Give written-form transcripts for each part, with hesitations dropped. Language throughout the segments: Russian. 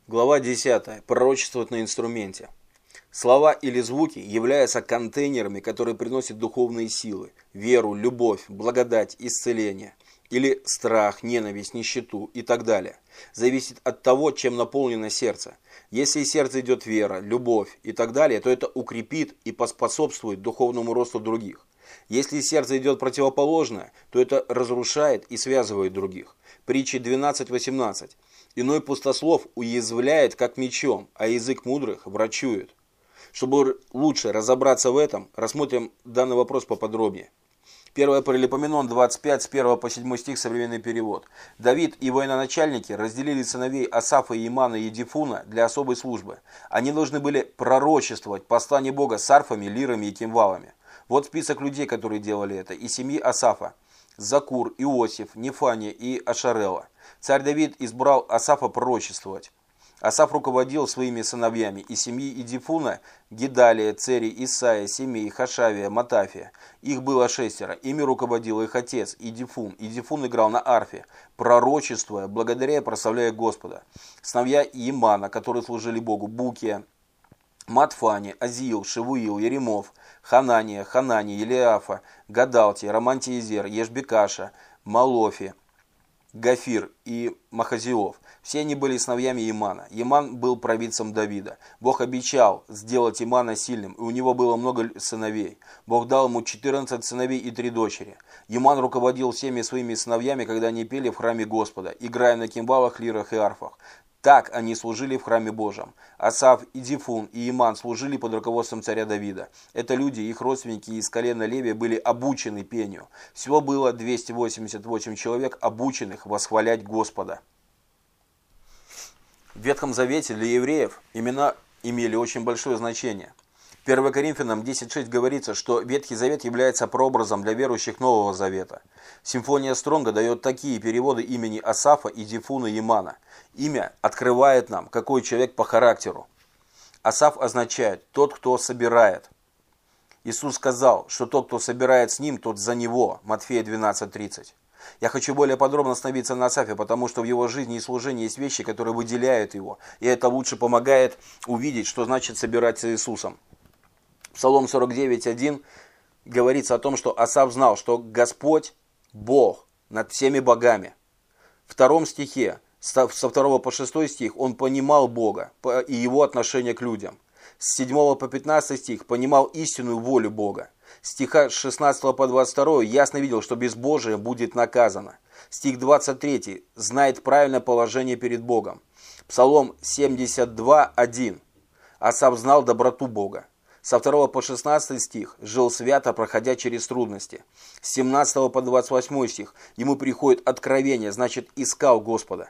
Глава 10. Пророчествовать на инструменте. Слова или звуки являются контейнерами, которые приносят духовные силы, веру, любовь, благодать, исцеление. Или страх, ненависть, нищету и так далее. Зависит от того, чем наполнено сердце. Если из сердца идет вера, любовь и так далее, то это укрепит и поспособствует духовному росту других. Если из сердца идет противоположное, то это разрушает и связывает других. Притчи 12:18. Иной пустослов уязвляет, как мечом, а язык мудрых врачует. Чтобы лучше разобраться в этом, рассмотрим данный вопрос поподробнее. 1 Паралипоменон 25, с 1 по 7 стих, современный перевод. Давид и военачальники разделили сыновей Асафа, Иемана и Едифуна для особой службы. Они должны были пророчествовать послание Бога с арфами, лирами и кимвалами. Вот список людей, которые делали это. Из семьи Асафа: Закур, Иосиф, Нефания и Ашарела. Царь Давид избрал Асафа пророчествовать. Асаф руководил своими сыновьями из семьи Едифуна: Гедалия, Цери, Исаия, Семей, Хашавия, Матафия. Их было 6. Ими руководил их отец Едифун. Едифун играл на арфе, пророчествуя, благодаря и прославляя Господа. Сыновья Иемана, которые служили Богу: Букия, Матфани, Азиил, Шевуил, Еремов, Ханания, Елиафа, Гадалти, Романтиезер, Ешбекаша, Малофи, Гафир и Махазиов. Все они были сыновьями Иемана. Иеман был провидцем Давида. Бог обещал сделать Иемана сильным, и у него было много сыновей. Бог дал ему 14 сыновей и 3 дочери. Иеман руководил всеми своими сыновьями, когда они пели в храме Господа, играя на кимвалах, лирах и арфах. Так они служили в храме Божьем. Асаф, Едифун и Иеман служили под руководством царя Давида. Это люди, их родственники из колена Левия, были обучены пению. Всего было 288 человек, обученных восхвалять Господа. В Ветхом Завете для евреев имена имели очень большое значение. 1 Коринфянам 10:6 говорится, что Ветхий Завет является прообразом для верующих Нового Завета. Симфония Стронга дает такие переводы имени Асафа, Едифуна и Иемана. Имя открывает нам, какой человек по характеру. Асаф означает «тот, кто собирает». Иисус сказал, что тот, кто собирает с ним, тот за него. Матфея 12:30. Я хочу более подробно остановиться на Асафе, потому что в его жизни и служении есть вещи, которые выделяют его. И это лучше помогает увидеть, что значит собирать с Иисусом. Псалом 49:1 говорится о том, что Асаф знал, что Господь – Бог над всеми богами. В 2 стихе, со 2 по 6 стих, он понимал Бога и его отношение к людям. С 7 по 15 стих понимал истинную волю Бога. Стиха с 16 по 22 ясно видел, что безбожие будет наказано. Стих 23 знает правильное положение перед Богом. Псалом 72:1 Асаф знал доброту Бога. Со 2 по 16 стих жил свято, проходя через трудности. С 17 по 28 стих ему приходит откровение, значит, искал Господа.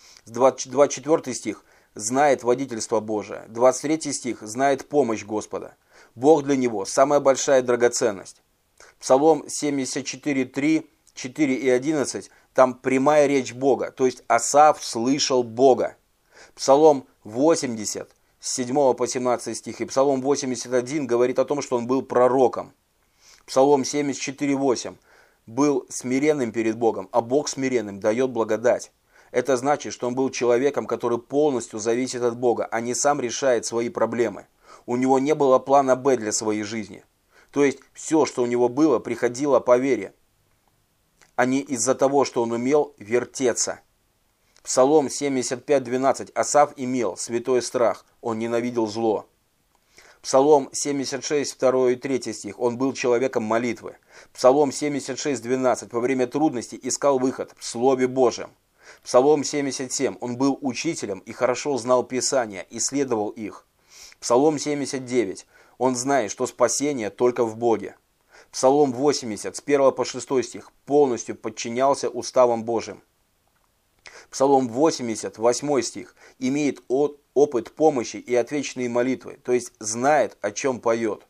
24 стих знает водительство Божие. 23 стих знает помощь Господа. Бог для него самая большая драгоценность. Псалом 74:3, 4 и 11 там прямая речь Бога, то есть Асаф слышал Бога. Псалом 80 с 7 по 17 стих и Псалом 81 говорит о том, что он был пророком. Псалом 74:8 был смиренным перед Богом, а Бог смиренным дает благодать. Это значит, что он был человеком, который полностью зависит от Бога, а не сам решает свои проблемы. У него не было плана «Б» для своей жизни. То есть все, что у него было, приходило по вере, а не из-за того, что он умел вертеться. Псалом 75:12 Асаф имел святой страх, он ненавидел зло. Псалом 76, 2 и 3 стих, он был человеком молитвы. Псалом 76:12 во время трудностей искал выход в Слове Божьем. Псалом 77, он был учителем и хорошо знал Писания, исследовал их. Псалом 79, он знает, что спасение только в Боге. Псалом 80, с 1 по 6 стих, полностью подчинялся уставам Божьим. Псалом 80, 8 стих, имеет опыт помощи и отвечные молитвы, то есть знает, о чем поет.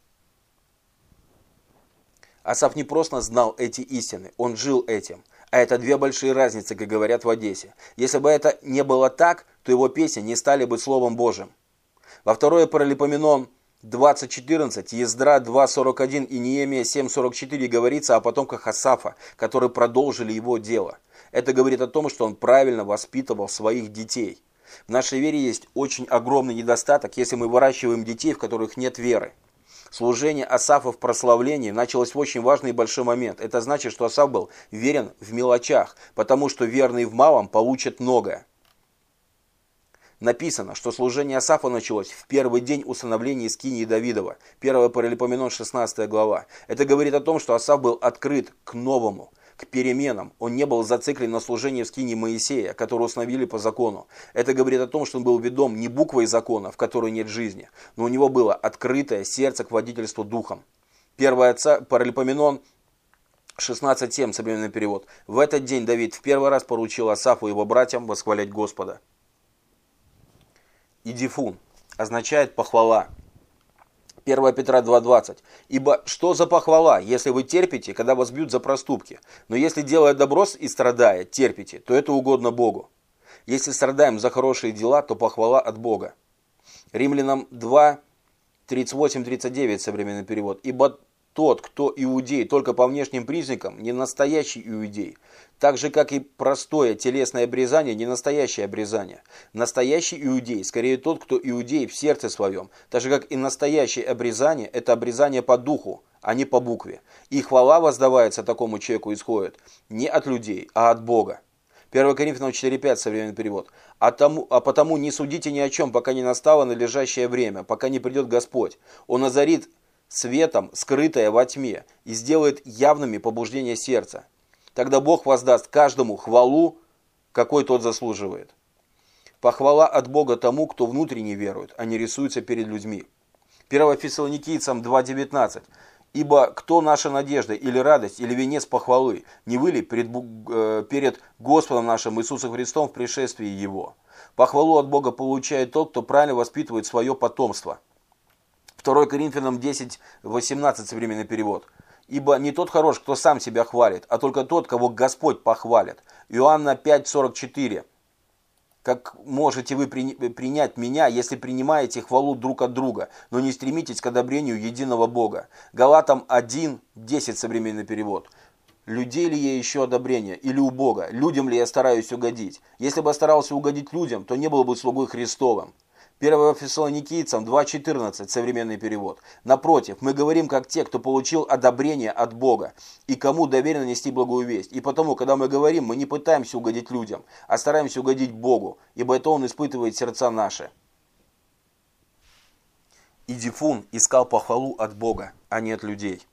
Асаф не просто знал эти истины, он жил этим. А это две большие разницы, как говорят в Одессе. Если бы это не было так, то его песни не стали бы Словом Божьим. Во 2 Паралипоменон 20:14, Ездра 2:41 и Неемия 7:44 говорится о потомках Асафа, которые продолжили его дело. Это говорит о том, что он правильно воспитывал своих детей. В нашей вере есть очень огромный недостаток, если мы выращиваем детей, в которых нет веры. Служение Асафа в прославлении началось в очень важный и большой момент. Это значит, что Асаф был верен в мелочах, потому что верный в малом получит многое. Написано, что служение Асафа началось в первый день усыновления скинии Давидова. 1 Паралипоменон, 16 глава. Это говорит о том, что Асаф был открыт к новому, к переменам. Он не был зациклен на служении в скинии Моисея, которую установили по закону. Это говорит о том, что он был ведом не буквой закона, в которой нет жизни, но у него было открытое сердце к водительству духом. 1 Паралипоменон 16.7, современный перевод. В этот день Давид в первый раз поручил Асафу и его братьям восхвалять Господа. Идифун означает похвала. 1 Петра 2.20. Ибо что за похвала, если вы терпите, когда вас бьют за проступки? Но если, делая добро и страдая, терпите, то это угодно Богу. Если страдаем за хорошие дела, то похвала от Бога. Римлянам 2.38-39, современный перевод. Ибо тот, кто иудей только по внешним признакам, не настоящий иудей. Так же, как и простое телесное обрезание, не настоящее обрезание. Настоящий иудей, скорее тот, кто иудей в сердце своем. Так же, как и настоящее обрезание, это обрезание по духу, а не по букве. И хвала воздавается такому человеку исходит не от людей, а от Бога. 1 Коринфянам 4.5, современный перевод. А потому не судите ни о чем, пока не настало надлежащее время, пока не придет Господь. Он озарит светом, скрытое во тьме, и сделает явными побуждения сердца. Тогда Бог воздаст каждому хвалу, какой тот заслуживает. Похвала от Бога тому, кто внутренне верует, а не рисуется перед людьми. 1 Фессалоникийцам 2.19. Ибо кто наша надежда, или радость, или венец похвалы, не вы ли перед Господом нашим Иисусом Христом в пришествии Его? Похвалу от Бога получает тот, кто правильно воспитывает свое потомство. 2 Коринфянам 10.18, современный перевод. Ибо не тот хорош, кто сам себя хвалит, а только тот, кого Господь похвалит. Иоанна 5.44. Как можете вы принять меня, если принимаете хвалу друг от друга, но не стремитесь к одобрению единого Бога? Галатам 1.10, современный перевод. Людей ли я ищу одобрения, или у Бога? Людям ли я стараюсь угодить? Если бы я старался угодить людям, то не был бы слугой Христовым. 1 Фессалоникийцам 2.14, современный перевод. Напротив, мы говорим как те, кто получил одобрение от Бога, и кому доверено нести благую весть. И потому, когда мы говорим, мы не пытаемся угодить людям, а стараемся угодить Богу, ибо это Он испытывает сердца наши. Идифун искал похвалу от Бога, а не от людей.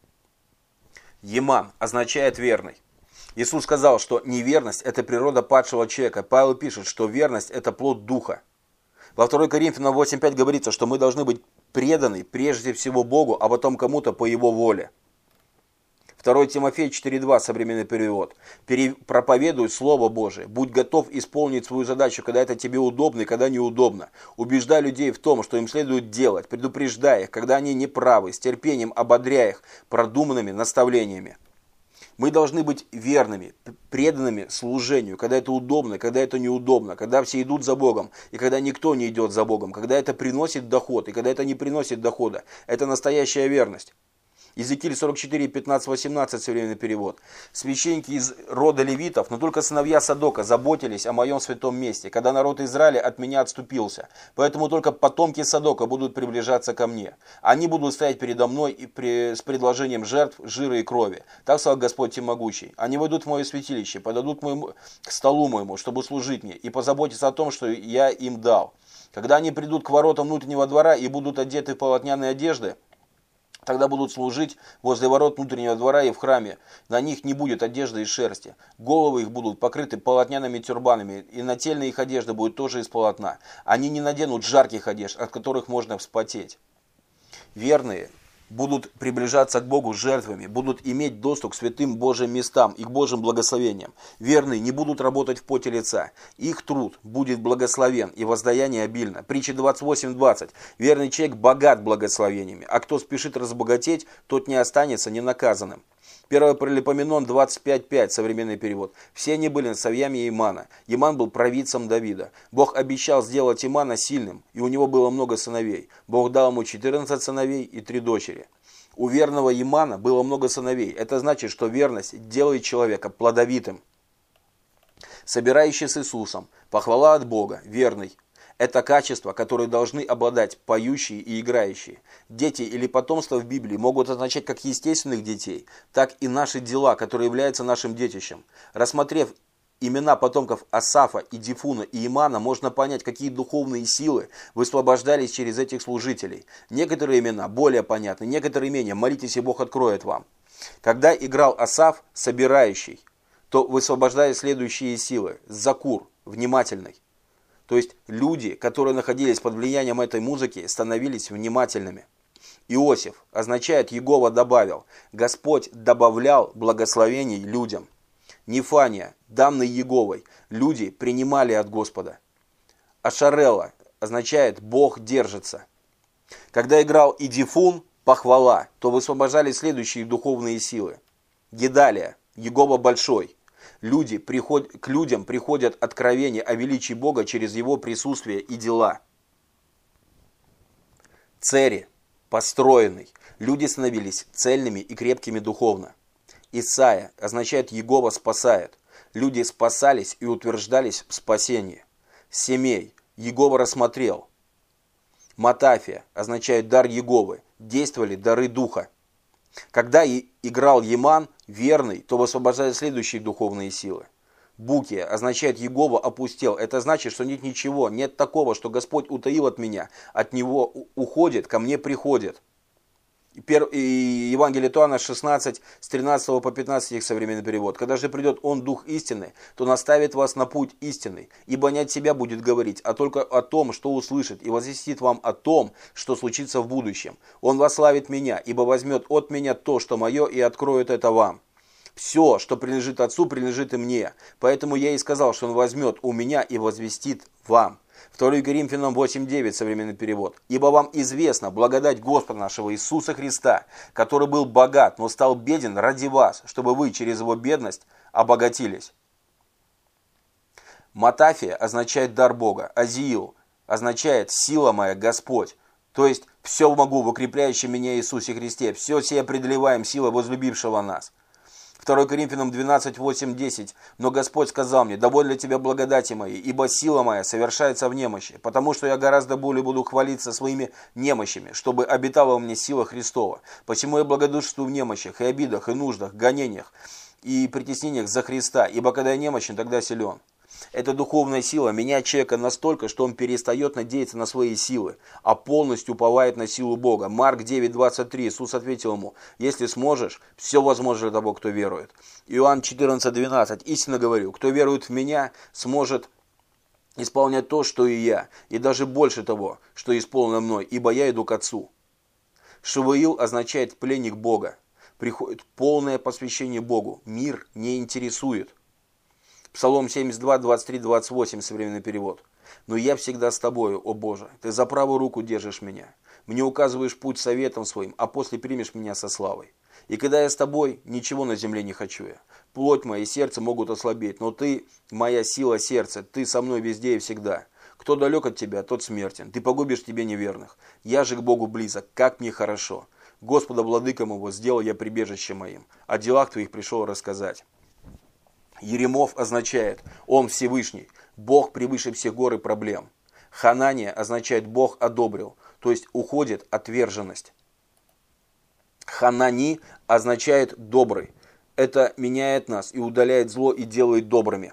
Еман означает верный. Иисус сказал, что неверность – это природа падшего человека. Павел пишет, что верность – это плод Духа. Во 2 Коринфянам 8.5 говорится, что мы должны быть преданы прежде всего Богу, а потом кому-то по Его воле. 2 Тимофея 4.2, современный перевод. Проповедуй Слово Божие. Будь готов исполнить свою задачу, когда это тебе удобно и когда неудобно. Убеждай людей в том, что им следует делать, предупреждай их, когда они неправы, с терпением ободряя их продуманными наставлениями. Мы должны быть верными, преданными служению, когда это удобно, когда это неудобно, когда все идут за Богом, и когда никто не идет за Богом, когда это приносит доход, и когда это не приносит дохода. Это настоящая верность. Иезекииль 44, 15, 18, современный перевод. Священники из рода левитов, но только сыновья Садока заботились о моем святом месте, когда народ Израиля от меня отступился. Поэтому только потомки Садока будут приближаться ко мне. Они будут стоять передо мной с предложением жертв, жира и крови. Так сказал Господь Всемогущий. Они войдут в мое святилище, подадут к столу моему, чтобы служить мне, и позаботиться о том, что я им дал. Когда они придут к воротам внутреннего двора и будут одеты в полотняные одежды, тогда будут служить возле ворот внутреннего двора и в храме. На них не будет одежды из шерсти. Головы их будут покрыты полотняными тюрбанами, и нательные их одежды будут тоже из полотна. Они не наденут жарких одежд, от которых можно вспотеть. Верные будут приближаться к Богу жертвами, будут иметь доступ к святым Божьим местам и к Божьим благословениям. Верные не будут работать в поте лица. Их труд будет благословен и воздаяние обильно. Притча 28:20. Верный человек богат благословениями, а кто спешит разбогатеть, тот не останется ненаказанным. 1 Паралипоменон 25.5, современный перевод. Все они были сыновьями Имана. Иман был провидцем Давида. Бог обещал сделать Имана сильным, и у него было много сыновей. Бог дал ему 14 сыновей и 3 дочери. У верного Имана было много сыновей. Это значит, что верность делает человека плодовитым. Собирающий с Иисусом, похвала от Бога, верный. Это качества, которые должны обладать поющие и играющие. Дети или потомство в Библии могут означать как естественных детей, так и наши дела, которые являются нашим детищем. Рассмотрев имена потомков Асафа, Идифуна и Имана, можно понять, какие духовные силы высвобождались через этих служителей. Некоторые имена более понятны, некоторые менее. Молитесь, и Бог откроет вам. Когда играл Асаф, собирающий, то высвобождались следующие силы. Закур, внимательный. То есть люди, которые находились под влиянием этой музыки, становились внимательными. Иосиф означает «Егова добавил». Господь добавлял благословений людям. Нефания, данный Еговой, люди принимали от Господа. Ашарелла означает «Бог держится». Когда играл Идифун, похвала, то высвобождались следующие духовные силы. Гедалия, Егова большой. К людям приходят откровения о величии Бога через Его присутствие и дела. Цери, построенный. Люди становились цельными и крепкими духовно. Исайя означает «Егова спасает». Люди спасались и утверждались в спасении. Семей, Егова рассмотрел. Матафия означает дар Еговы. Действовали дары Духа. Когда играл Еман, верный, то высвобождают следующие духовные силы. Букия означает «Егова опустел». Это значит, что нет ничего, нет такого, что Господь утаил от меня. От Него уходит, ко мне приходит. И Евангелие от Иоанна 16, с 13 по 15 их современный перевод. «Когда же придет Он, Дух истины, то наставит вас на путь истинный, ибо не от себя будет говорить, а только о том, что услышит, и возвестит вам о том, что случится в будущем. Он восславит меня, ибо возьмет от меня то, что мое, и откроет это вам. Все, что принадлежит Отцу, принадлежит и мне. Поэтому я и сказал, что Он возьмет у меня и возвестит вам». 2 Коринфянам 8:9 современный перевод. «Ибо вам известна благодать Господа нашего Иисуса Христа, который был богат, но стал беден ради вас, чтобы вы через Его бедность обогатились». Матафия означает дар Бога. Азиил означает «сила моя, Господь». То есть «все могу в укрепляющем меня Иисусе Христе». Все сие преодолеваем силой возлюбившего нас. 2 Коринфянам 12, 8, 10. «Но Господь сказал мне, довольно для тебя благодати моей, ибо сила моя совершается в немощи, потому что я гораздо более буду хвалиться своими немощами, чтобы обитала во мне сила Христова. Посему я благодушествую в немощах, и обидах, и нуждах, гонениях, и притеснениях за Христа, ибо когда я немощен, тогда силен». Эта духовная сила меняет человека настолько, что он перестает надеяться на свои силы, а полностью уповает на силу Бога. Марк 9:23. Иисус ответил ему: «Если сможешь, все возможно для того, кто верует». Иоанн 14:12. «Истинно говорю, кто верует в Меня, сможет исполнять то, что и я, и даже больше того, что исполнено мной, ибо я иду к Отцу». Шавуил означает «пленник Бога». Приходит полное посвящение Богу. Мир не интересует. Псалом 72, 23, 28, современный перевод. «Но я всегда с тобою, о Боже, ты за правую руку держишь меня. Мне указываешь путь советом своим, а после примешь меня со славой. И когда я с тобой, ничего на земле не хочу я. Плоть моя и сердце могут ослабеть, но ты, моя сила сердца, ты со мной везде и всегда. Кто далек от тебя, тот смертен. Ты погубишь тебе неверных. Я же к Богу близок, как мне хорошо. Господа, владыка моего, сделал я прибежище моим. О делах твоих пришел рассказать». Еремов означает «Он Всевышний», Бог превыше всех гор и проблем. Ханания означает «Бог одобрил», то есть уходит отверженность. Ханани означает «добрый». Это меняет нас и удаляет зло и делает добрыми.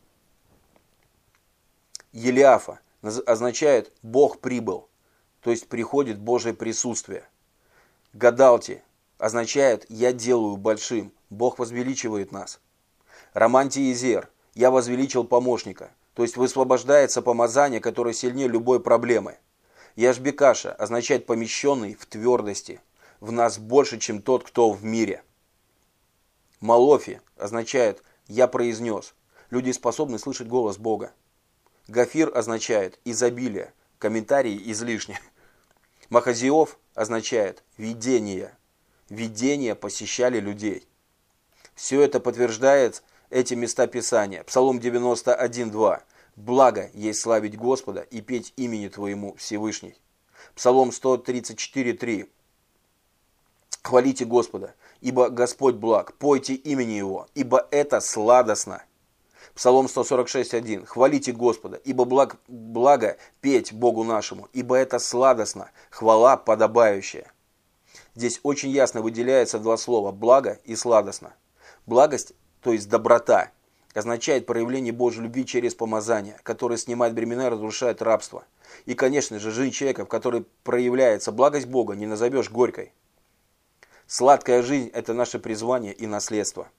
Елиафа означает «Бог прибыл», то есть приходит Божье присутствие. Гадалти означает «Я делаю большим», Бог возвеличивает нас. Романтиезер, я возвеличил помощника, то есть высвобождается помазание, которое сильнее любой проблемы. Яшбекаша означает помещенный в твердости, в нас больше, чем тот, кто в мире. Малофи означает я произнес, люди способны слышать голос Бога. Гафир означает изобилие, комментарии излишни. Махазиов означает видение, видения посещали людей. Все это подтверждает эти места Писания. Псалом 91:2. «Благо есть славить Господа и петь имени Твоему Всевышний». Псалом 134:3. «Хвалите Господа, ибо Господь благ, пойте имени Его, ибо это сладостно». Псалом 146:1. «Хвалите Господа, ибо благо петь Богу нашему, ибо это сладостно, хвала подобающая». Здесь очень ясно выделяются два слова «благо» и «сладостно». Благость, то есть доброта, означает проявление Божьей любви через помазание, которое снимает бремена и разрушает рабство. И, конечно же, жизнь человека, в которой проявляется благость Бога, не назовешь горькой. Сладкая жизнь – это наше призвание и наследство.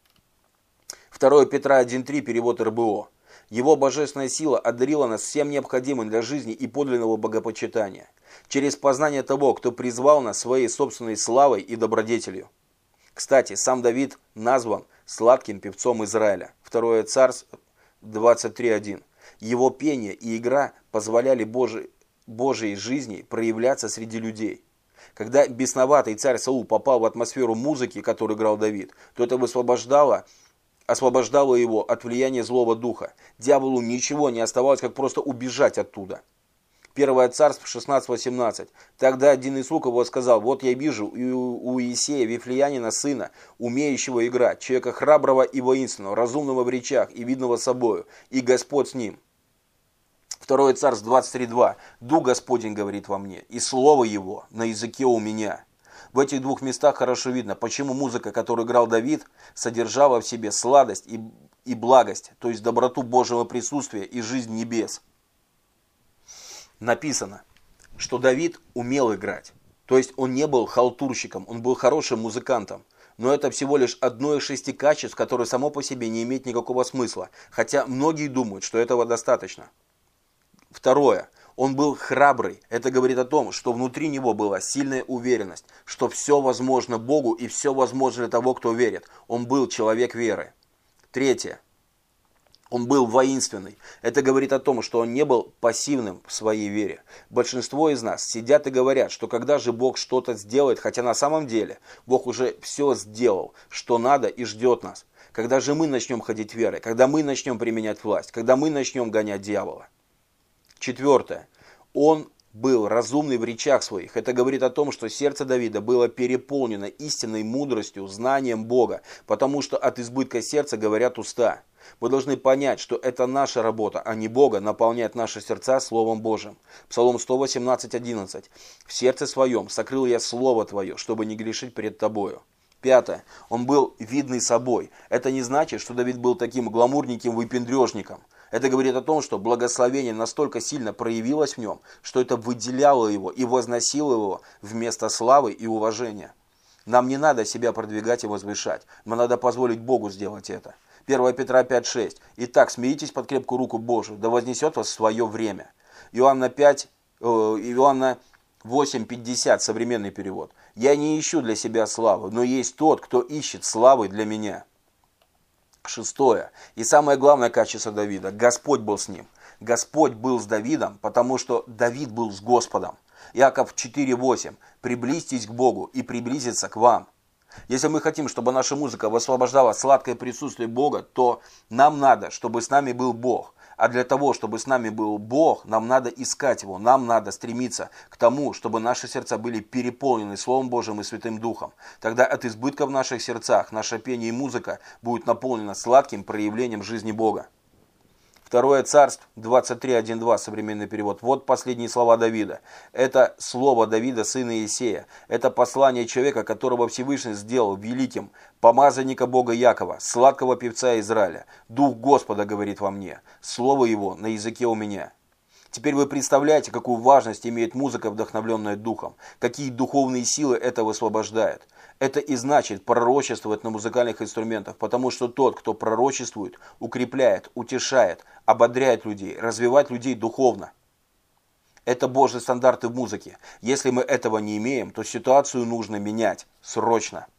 2 Петра 1:3, перевод РБО. Его божественная сила одарила нас всем необходимым для жизни и подлинного богопочитания, через познание того, кто призвал нас своей собственной славой и добродетелью. Кстати, сам Давид назван сладким певцом Израиля. 2 Царств 23:1. Его пение и игра позволяли Божьей жизни проявляться среди людей. Когда бесноватый царь Саул попал в атмосферу музыки, которую играл Давид, то это освобождало его от влияния злого духа. Дьяволу ничего не оставалось, как просто убежать оттуда. 1 Царств 16:18. Тогда один из слуг его сказал: «Вот я вижу у Иисея Вифлеянина сына, умеющего играть, человека храброго и воинственного, разумного в речах и видного собою, и Господь с ним». 2 Царств 23:2. «Дух Господень говорит во мне, и слово его на языке у меня». В этих двух местах хорошо видно, почему музыка, которую играл Давид, содержала в себе сладость и благость, то есть доброту Божьего присутствия и жизнь небес. Написано, что Давид умел играть. То есть он не был халтурщиком, он был хорошим музыкантом. Но это всего лишь одно из 6 качеств, которое само по себе не имеет никакого смысла. Хотя многие думают, что этого достаточно. Второе. Он был храбрый. Это говорит о том, что внутри него была сильная уверенность, что все возможно Богу и все возможно для того, кто верит. Он был человек веры. Третье. Он был воинственный. Это говорит о том, что он не был пассивным в своей вере. Большинство из нас сидят и говорят, что когда же Бог что-то сделает, хотя на самом деле Бог уже все сделал, что надо, и ждет нас. Когда же мы начнем ходить верой, когда мы начнем применять власть, когда мы начнем гонять дьявола. Четвертое. Он был разумный в речах своих. Это говорит о том, что сердце Давида было переполнено истинной мудростью, знанием Бога, потому что от избытка сердца говорят уста. Мы должны понять, что это наша работа, а не Бога наполнять наши сердца Словом Божьим. Псалом 118:11. «В сердце своем сокрыл я Слово Твое, чтобы не грешить перед Тобою». Пятое. Он был видный собой. Это не значит, что Давид был таким гламурненьким выпендрежником. Это говорит о том, что благословение настолько сильно проявилось в нем, что это выделяло его и возносило его вместо славы и уважения. Нам не надо себя продвигать и возвышать. Нам надо позволить Богу сделать это. 1 Петра 5:6. «Итак, смиритесь под крепкую руку Божию, да вознесет вас в свое время». Иоанна 8:50, современный перевод. «Я не ищу для себя славы, но есть тот, кто ищет славы для меня». Шестое. И самое главное качество Давида. Господь был с ним. Господь был с Давидом, потому что Давид был с Господом. Иаков 4:8. «Приблизьтесь к Богу и приблизиться к вам». Если мы хотим, чтобы наша музыка высвобождала сладкое присутствие Бога, то нам надо, чтобы с нами был Бог. А для того, чтобы с нами был Бог, нам надо искать Его, нам надо стремиться к тому, чтобы наши сердца были переполнены Словом Божьим и Святым Духом. Тогда от избытка в наших сердцах наше пение и музыка будет наполнена сладким проявлением жизни Бога. 2 Царств 23:1-2, современный перевод. Вот последние слова Давида. Это слово Давида, сына Иисея. Это послание человека, которого Всевышний сделал великим, помазанника Бога Якова, сладкого певца Израиля. «Дух Господа говорит во мне, слово его на языке у меня». Теперь вы представляете, какую важность имеет музыка, вдохновленная Духом, какие духовные силы это высвобождает. Это и значит пророчествовать на музыкальных инструментах, потому что тот, кто пророчествует, укрепляет, утешает, ободряет людей, развивает людей духовно. Это Божьи стандарты в музыке. Если мы этого не имеем, то ситуацию нужно менять срочно.